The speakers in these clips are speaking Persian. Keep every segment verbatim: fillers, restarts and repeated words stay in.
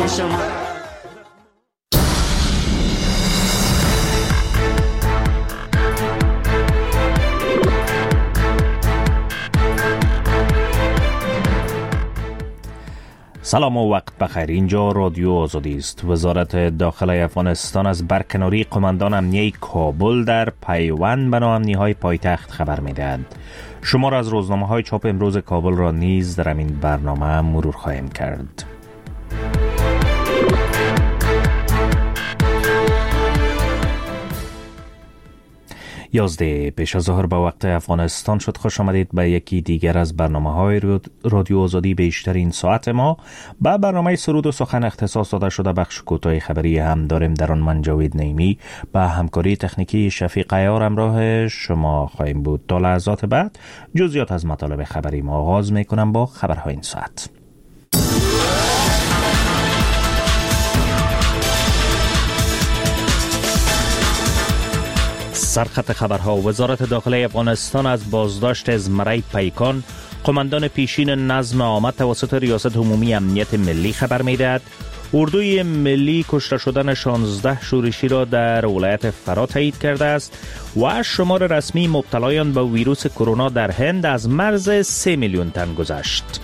شما. سلام و وقت بخیر. اینجا رادیو آزادی است. وزارت داخله افغانستان از برکناری قماندان امنیه کابل در پیوند به ناامنی‌های پایتخت خبر می‌دهد. شما را از روزنامه‌های چاپ امروز کابل را نیز در این برنامه مرور خواهیم کرد. یازده پیش از ظهر به وقت افغانستان شد. خوش آمدید به یکی دیگر از برنامه‌های رادیو آزادی. بیشتر این ساعت ما به برنامه سرود و سخن اختصاص داده شده. بخش کوتاه خبری هم داریم، در آن من جاوید نعیمی با همکاری تکنیکی شفیق عیار همراه شما خواهیم بود. تا لحظات بعد جزئیات از مطالب خبری ما آغاز می‌کنم با خبرهای این ساعت. سرخط خبرها. وزارت داخله افغانستان از بازداشت زمره پیکان، قماندان پیشین نظم عامه توسط ریاست عمومی امنیت ملی خبر می‌دهد. اردوی ملی کشته شدن شانزده شورشی را در ولایت فرا تایید کرده است و شمار رسمی مبتلایان به ویروس کرونا در هند از مرز سه میلیون تن گذشت.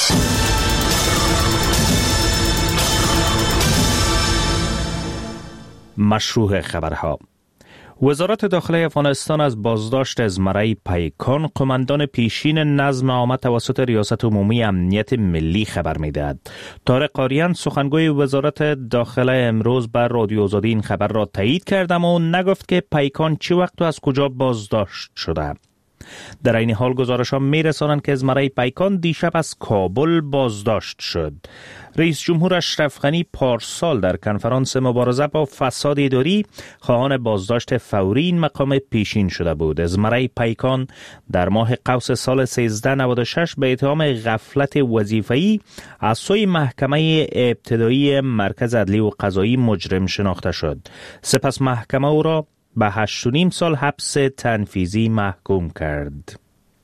مشروع خبرها. وزارت داخله افغانستان از بازداشت زمره پیکان، قماندان پیشین نظم عامه توسط ریاست عمومی امنیت ملی خبر می‌دهد. طارق قاریان سخنگوی وزارت داخله امروز بر رادیو آزادی این خبر را تایید کرد، اما نگفت که پیکان چه وقت و از کجا بازداشت شده. در این حال گزارش‌ها می‌رسانند که زمره پیکان دیشب از کابل بازداشت شد. رئیس جمهور اشرف غنی پارسال در کنفرانس مبارزه با فساد اداری خواهان بازداشت فوری این مقام پیشین شده بود. زمره پیکان در ماه قوس سال سیزده نود و شش به اتهام غفلت وظیفه‌ای از سوی محکمه ابتدایی مرکز عدلی و قضایی مجرم شناخته شد. سپس محکمه او را به هشت و نیم سال حبس تنفیذی محکوم کرد.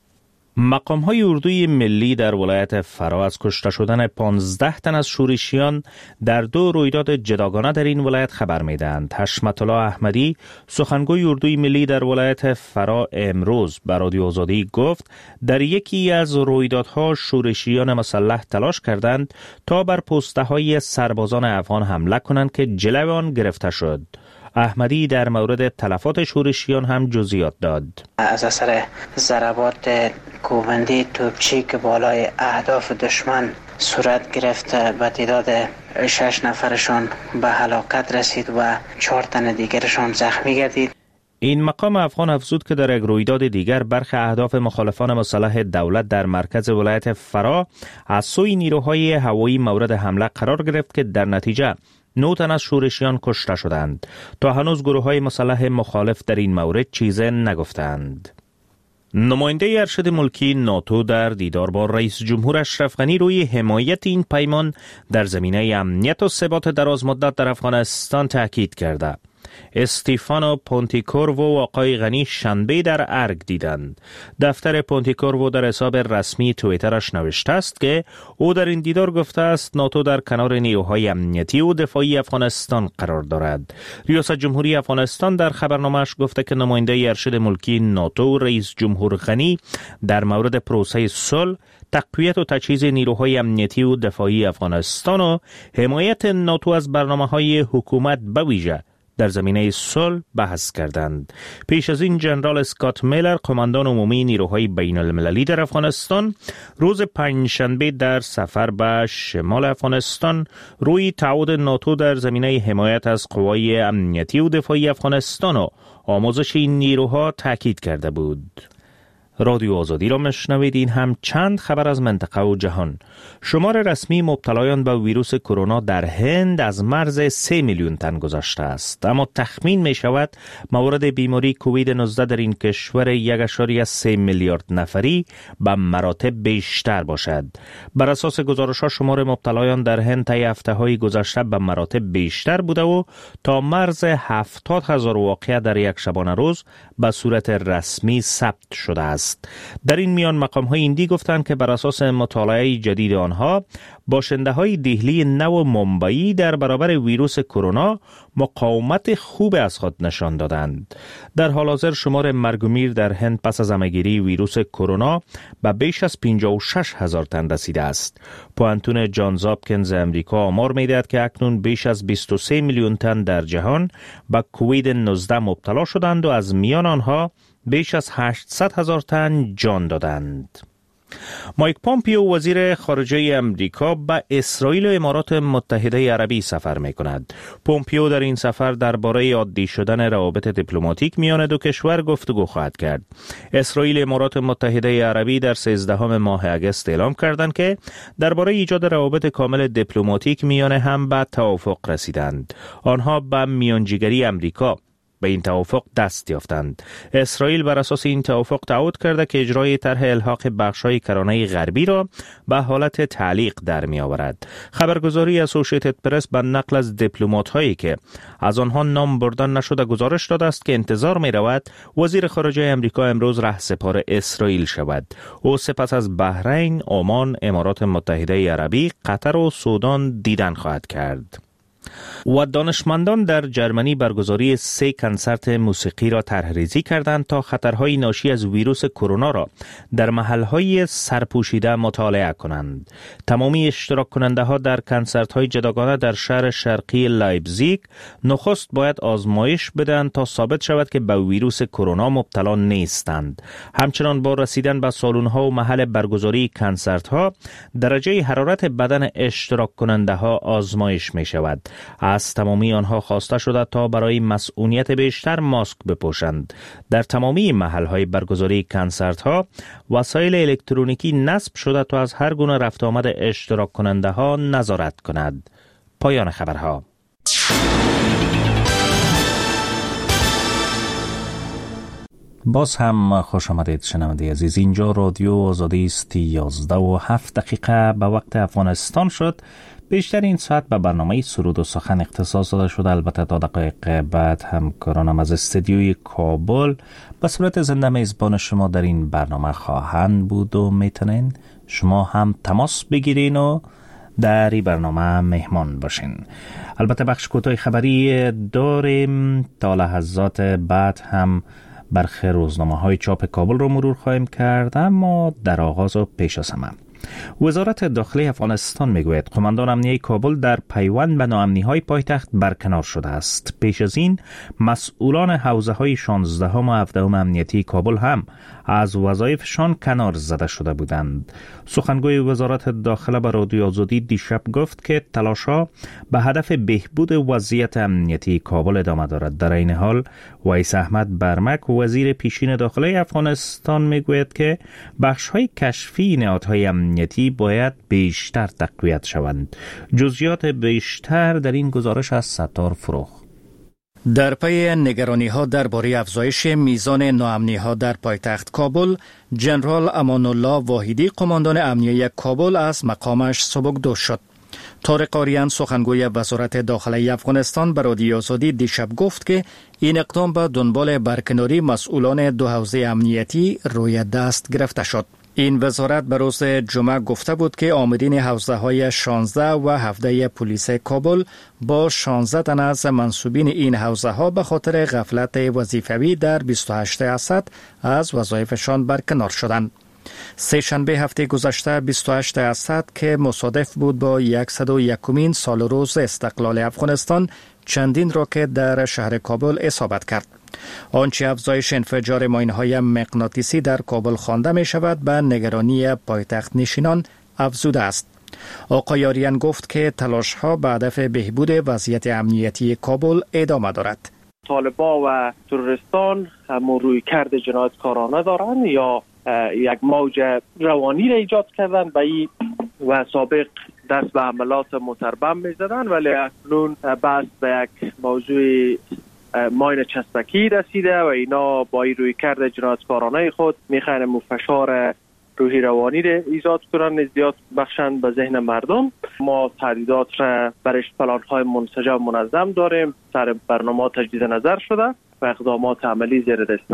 مقام‌های اردوی ملی در ولایت فرا از کشته شدن پانزده تن از شورشیان در دو رویداد جداگانه در این ولایت خبر می‌دهند. حشمت الله احمدی سخنگوی اردوی ملی در ولایت فرا امروز به رادیو آزادی گفت در یکی از رویدادها شورشیان مسلح تلاش کردند تا بر پسته‌های سربازان افغان حمله کنند که جلوی آن گرفته شد. احمدی در مورد تلفات شورشیان هم جزئیات داد. از اثر ضربات کوبنده توپچی که بالای اهداف دشمن صورت گرفت، به تعداد شش نفرشان به هلاکت رسید و چهار تن دیگرشان زخمی گردید. این مقام افغان افزود که در یک رویداد دیگر برخی اهداف مخالفان مسلح دولت در مرکز ولایت فرا از سوی نیروهای هوایی مورد حمله قرار گرفت که در نتیجه نه تن از شورشیان کشته شدند. تا هنوز گروه‌های مسلح مخالف در این مورد چیزی نگفتند. نماینده ارشد ملکی ناتو در دیدار با رئیس جمهور اشرف غنی روی حمایت این پیمان در زمینه امنیت و ثبات درازمدت در افغانستان تاکید کرده. استیفانو پونتیکورو و آقای غنی شنبه در ارگ دیدند. دفتر پونتیکورو در حساب رسمی توییترش نوشته است که او در این دیدار گفته است ناتو در کنار نیروهای امنیتی و دفاعی افغانستان قرار دارد. ریاست جمهوری افغانستان در خبرنامه‌اش گفته که نماینده ارشد ملکی ناتو رئیس جمهور غنی در مورد پروسه صلح، تقویت و تجهیز نیروهای امنیتی و دفاعی افغانستان و حمایت ناتو از برنامه‌های حکومت به ویژه در زمینه صلح بحث کردند. پیش از این جنرال اسکات میلر قماندان عمومی نیروهای بین المللی در افغانستان روز پنجشنبه در سفر به شمال افغانستان روی تعهد ناتو در زمینه حمایت از قوای امنیتی و دفاعی افغانستان و آموزش این نیروها تاکید کرده بود. رادیو آزادی را مشنوید. این هم چند خبر از منطقه و جهان. شمار رسمی مبتلایان به ویروس کرونا در هند از مرز سه میلیون تن گذشته است، اما تخمین می شود موارد بیماری کووید نوزده در این کشور یک اشاری سه میلیارد نفری به مراتب بیشتر باشد. بر اساس گزارش‌ها شمار مبتلایان در هند طی هفته‌های گذشته به مراتب بیشتر بوده و تا مرز هفتاد هزار واقعه در یک شبانه روز به صورت رسمی ثبت شده است. است. در این میان مقام‌های هندی گفتند که بر اساس مطالعه جدید آنها باشنده‌های دهلی نو ممبئی در برابر ویروس کرونا مقاومت خوب از خود نشان دادند. در حال حاضر شمار مرگ و میر در هند پس از همه‌گیری ویروس کرونا به بیش از پنجاه و شش هزار تن رسیده است. پوانتون جانز هاپکینز امریکا آمار می‌دهد که اکنون بیش از بیست و سه میلیون تن در جهان به کووید نوزده مبتلا شدند و از میان آنها بیش از هشتصد هزار تن جان دادند. مایک پومپیو وزیر خارجه امریکا به اسرائیل و امارات متحده عربی سفر می کند. پومپیو در این سفر درباره عادی شدن روابط دیپلماتیک میان دو کشور گفتگو خواهد کرد. اسرائیل و امارات متحده عربی در سیزدهم ماه اگست اعلام کردند که درباره ایجاد روابط کامل دیپلماتیک میان هم به توافق رسیدند. آنها به میانجیگری امریکا به این توافق دست یافتند. اسرائیل بر اساس این توافق تعهد کرده که اجرای طرح الحاق بخش‌های کرانه غربی را به حالت تعلیق در می آورد. خبرگزاری اسوسییتد پرس به نقل از دیپلمات‌هایی که از آنها نام بردن نشده گزارش داده است که انتظار می رود وزیر خارجه امریکا امروز رهسپار اسرائیل شود. او سپس از بحرین، عمان، امارات متحده عربی، قطر و سودان دیدن خواهد کرد. و دانشمندان در جرمنی برگزاری سه کنسرت موسیقی را طرح‌ریزی کردند تا خطرهای ناشی از ویروس کرونا را در محلهای سرپوشیده مطالعه کنند. تمامی اشتراک کننده ها در کنسرت های جداگانه در شهر شرقی لایپزیگ نخست باید آزمایش بدهند تا ثابت شود که به ویروس کرونا مبتلا نیستند. همچنان با رسیدن به سالن ها و محل برگزاری کنسرت ها درجه حرارت بدن اشتراک کننده ها آزمایش می شود. از تمامی آنها خواسته شده تا برای مسئولیت بیشتر ماسک بپوشند. در تمامی محل‌های برگزاری کنسرت‌ها وسایل الکترونیکی نصب شده تا از هر گونه رفت آمد اشتراک کننده ها نظارت کند. پایان خبرها. باز هم خوش آمدید شنونده عزیز. اینجا رادیو آزادی است. یازده و هفت دقیقه به وقت افغانستان شد. بیشتر این ساعت به برنامه سرود و سخن اختصاص داده شده. البته تا دقایق بعد همکارانم از استودیوی کابل به صورت زنده میزبان شما در این برنامه خواهند بود و میتونین شما هم تماس بگیرین و در این برنامه مهمان باشین. البته بخش کوتاه خبری داریم. تا لحظات بعد هم برخی روزنامه های چاپ کابل رو مرور خواهیم کرد، اما در آغاز و پیش از همه وزارت داخلی افغانستان میگوید قماندان امنیه کابل در پیوند به ناامنی‌های پایتخت برکنار شده است. پیش از این مسئولان حوزه‌های شانزدهم و هفدهم امنیتی کابل هم از وظایفشان کنار زده شده بودند. سخنگوی وزارت داخله به رادیو آزادی دیشب گفت که تلاش‌ها به هدف بهبود وضعیت امنیتی کابل ادامه دارد. در این حال ویس احمد برمک وزیر پیشین داخلی افغانستان میگوید که بخش‌های کشفی نهادهای امنیتی باید بیشتر تقویت شوند. جزئیات بیشتر در این گزارش از ستار فروغ. در پی نگرانی‌ها درباره افزایش میزان ناامنی‌ها در پایتخت کابل، جنرال امان الله واحدی قماندان امنیه کابل از مقامش سبکدوش شد. طارق آریان سخنگوی وزارت داخلی افغانستان به رادیو آزادی دیشب گفت که این اقدام به دنبال برکناری مسئولان دو حوزه امنیتی روی دست گرفته شد. این وزارت به روز جمعه گفته بود که آمرین حوزه های شانزده و هفده پلیس کابل با شانزده تن از منصوبین این حوزه ها به خاطر غفلت وظیفوی در بیست و هشت اسد از وظایفشان برکنار شدند. سه شنبه هفته گذشته بیست و هشت اسد که مصادف بود با صد و یکمین سال روز استقلال افغانستان چندین راکت در شهر کابل اصابت کرد. آنچه افزایش انفجار ماین‌های مغناطیسی در کابل خوانده می شود به نگرانی پایتخت نشینان افزوده است. آقای آریان گفت که تلاش‌ها به هدف بهبود وضعیت امنیتی کابل ادامه دارد. طالبان و تروریستان هم رویکرد جنایتکارانه دارند یا یک موج روانی را ایجاد کردن به این و سابق دست به حملات متربم می زدن، ولی اکنون بحث به یک موضوع ماین چسبکی رسیده و اینا با این رویکرد جنایتکارانه خود میخواین فشار روحی روانی را ایجاد کنن، زیاد بخشند به ذهن مردم. ما تهدیدات را برش پلان‌های منسجم و منظم داریم، سر برنامه تجدید نظر شده و اقدامات عملی زیر دست است.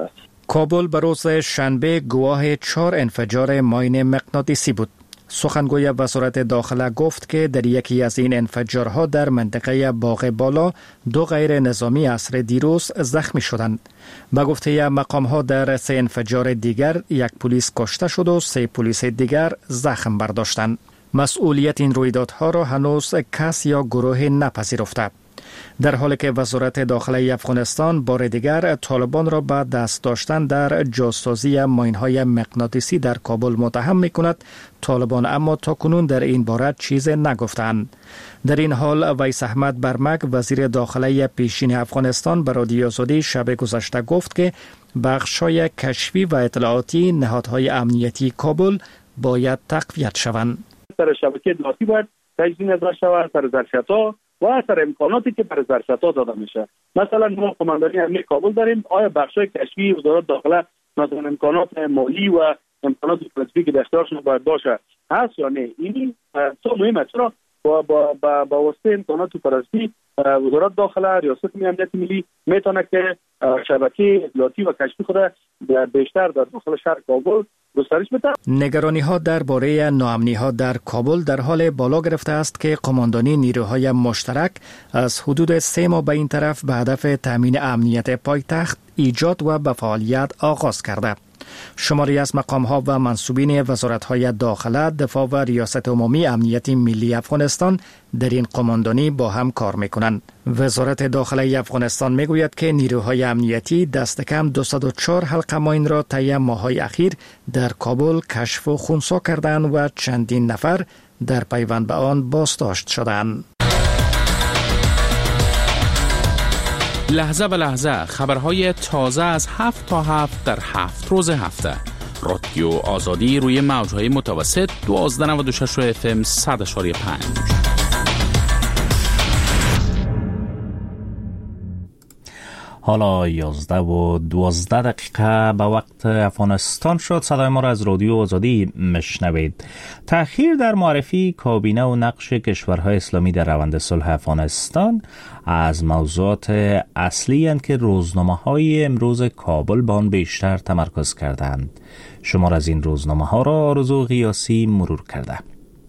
کابل به روز شنبه گواه چهار انفجار ماین مغناطیسی بود. سخنگوی وزارت داخله گفت که در یکی از این انفجارها در منطقه باغ بالا دو غیر نظامی عصر دیروز زخمی شدند. به گفته مقام‌ها در سه انفجار دیگر یک پلیس کشته شد و سه پلیس دیگر زخم برداشتند. مسئولیت این رویدادها را هنوز کس یا گروه نپذیرفته. در حالی که وزارت داخله افغانستان بار دیگر طالبان را به دست داشتن در جاسازی ماین‌های مغناطیسی در کابل متهم می‌کند، طالبان اما تاکنون در این باره چیز نگفتند. در این حال ویس احمد برمک وزیر داخله پیشین افغانستان به رادیو آزادی شب گذشته گفت که بخش‌های کشفی و اطلاعاتی نهادهای امنیتی کابل باید تقویت شوند. سر شبکه اطلاعاتی باید تجزیه نظر شود، سر ظرفیت‌ها و اثر امکاناتی که برای ظرفیت‌ها داده میشه. مثلا ما قماندانی امنیت کابل داریم، آیا بخشای کشفی وزارت داخله مثلا امکانات مالی و امکانات فلسفی که در اختیارشون باید باشه هست یا نه؟ این تو مهمه، چرا با با با, با واسطه امکانات فلسفی وزارت داخله ریاست امنیت ملی میتونه که شبکه اطلاعاتی و کشفی خود بیشتر در داخل شهر کابل گسترش بده. نگرانی ها درباره ناامنی ها در کابل در حال بالا گرفته است که قماندانی نیروهای مشترک از حدود سه ماه به این طرف به هدف تامین امنیت پایتخت ایجاد و به فعالیت آغاز کرده. شماری از مقام‌ها و منصوبین وزارت‌های داخله، دفاع و ریاست عمومی امنیت ملی افغانستان در این قماندانی با هم کار می‌کنند. وزارت داخله افغانستان می‌گوید که نیروهای امنیتی دست کم دویست و چهار حلقه ماین را طی ماه‌های اخیر در کابل کشف و خنثی کردند و چندین نفر در پیوند به آن بازداشت شدند. لحظه به لحظه خبرهای تازه از هفت تا هفت در هفت روز هفته. رادیو آزادی روی موجهای متوسط دوازده نود و شش اف ام صد و پنج. حالا یازده و دوازده دقیقه به وقت افغانستان شد. صدای ما را از رادیو آزادی مشنوید. تأخیر در معرفی کابینه و نقش کشورهای اسلامی در روند صلح افغانستان از موضوعات اصلی اند که روزنامه‌های امروز کابل به آن بیشتر تمرکز کردند. شمار از این روزنامه‌ها را آرزو غیاسی مرور کرده.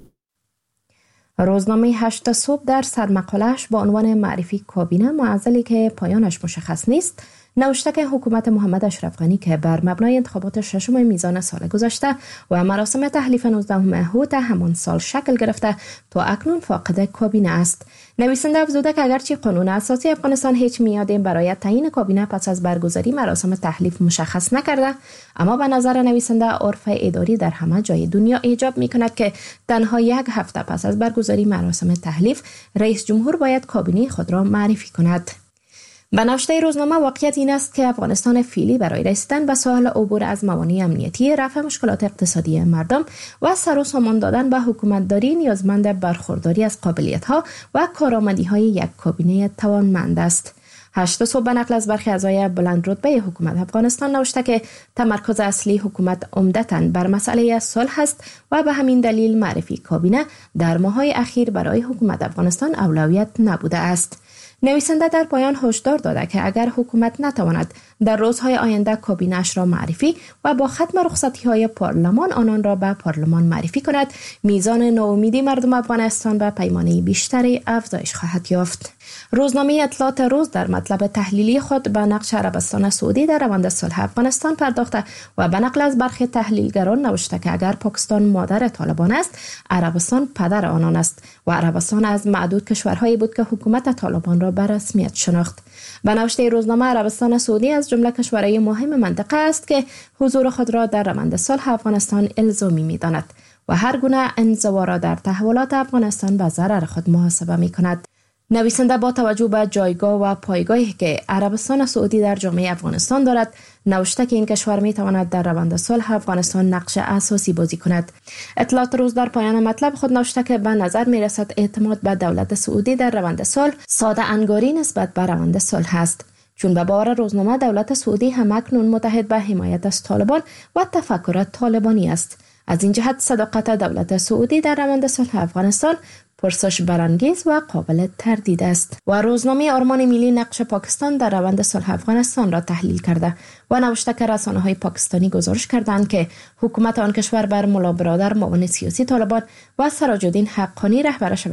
روزنامه هشت صبح در سرمقاله‌اش با عنوان معرفی کابینه معضلی که پایانش مشخص نیست نوشته که حکومت محمد اشرف غنی که بر مبنای انتخابات ششم میزان سال گذشته و مراسم تحلیف نوزدهم هوت همان سال شکل گرفته تا اکنون فاقد کابینه است. نویسنده افزوده که اگرچه قانون اساسی افغانستان هیچ میادی برای تعیین کابینه پس از برگزاری مراسم تحلیف مشخص نکرده، اما به نظر نویسنده عرف اداری در همه جای دنیا ایجاب میکند که تنها یک هفته پس از برگزاری مراسم تحلیف رئیس جمهور باید کابینه خود را معرفی کند. به نوشته روزنامه واقعیت این است که افغانستان فعلی برای رسیدن به ساحل عبور از موانع امنیتی، رفع مشکلات اقتصادی مردم و سر و سامان دادن به حکومتداری نیازمند برخورداری از قابلیت‌ها و کارآمدی‌های یک کابینه توانمند است. هشت صبح به نقل از برخی اعضای بلند رتبه حکومت افغانستان نوشته که تمرکز اصلی حکومت عمدتاً بر مسئله صلح است و به همین دلیل معرفی کابینه در ماه‌های اخیر برای حکومت افغانستان اولویت نبوده است. نویسنده در پایان هشدار داده که اگر حکومت نتواند در روزهای آینده کابینه‌اش را معرفی و با ختم رخصتی‌های پارلمان آنان را به پارلمان معرفی کند، میزان ناامیدی مردم افغانستان به پیمانه بیشتری افزایش خواهد یافت. روزنامه اطلاعات روز در مطلب تحلیلی خود به نقش عربستان سعودی در روند صلح افغانستان پرداخته و به نقل از برخی تحلیلگران نوشته که اگر پاکستان مادر طالبان است، عربستان پدر آنان است و عربستان از معدود کشورهایی بود که حکومت طالبان را به رسمیت شناخت. به نوشته روزنامه عربستان سعودی از جمله کشورهای مهم منطقه است که حضور خود را در روند صلح افغانستان الزامی می‌داند و هر گونه انزوا را در تحولات افغانستان به ضرر خود محاسبه می‌کند. نویسنده با توجه به جایگاه و پایگاهی که عربستان سعودی در جامعه افغانستان دارد، نوشته که این کشور می تواند در روند صلح افغانستان نقش اساسی بازی کند. اطلاعات روز در پایان مطلب خود نوشته که به نظر می رسد اعتماد به دولت سعودی در روند صلح ساده انگاری نسبت به روند صلح است، چون به باور روزنامه دولت سعودی هم اکنون متحد به حمایت از طالبان و تفکر طالبانی است. از این جهت صداقت دولت سعودی در روند صلح افغانستان پرسش برانگیز و قابل تردید است. و روزنامه آرمان ملی نقش پاکستان در روند صلح افغانستان را تحلیل کرده و نوشته که رسانه‌های پاکستانی گزارش کردند که حکومت آن کشور بر ملا برادر معاون سیاسی طالبان و سراج الدین حقانی رهبر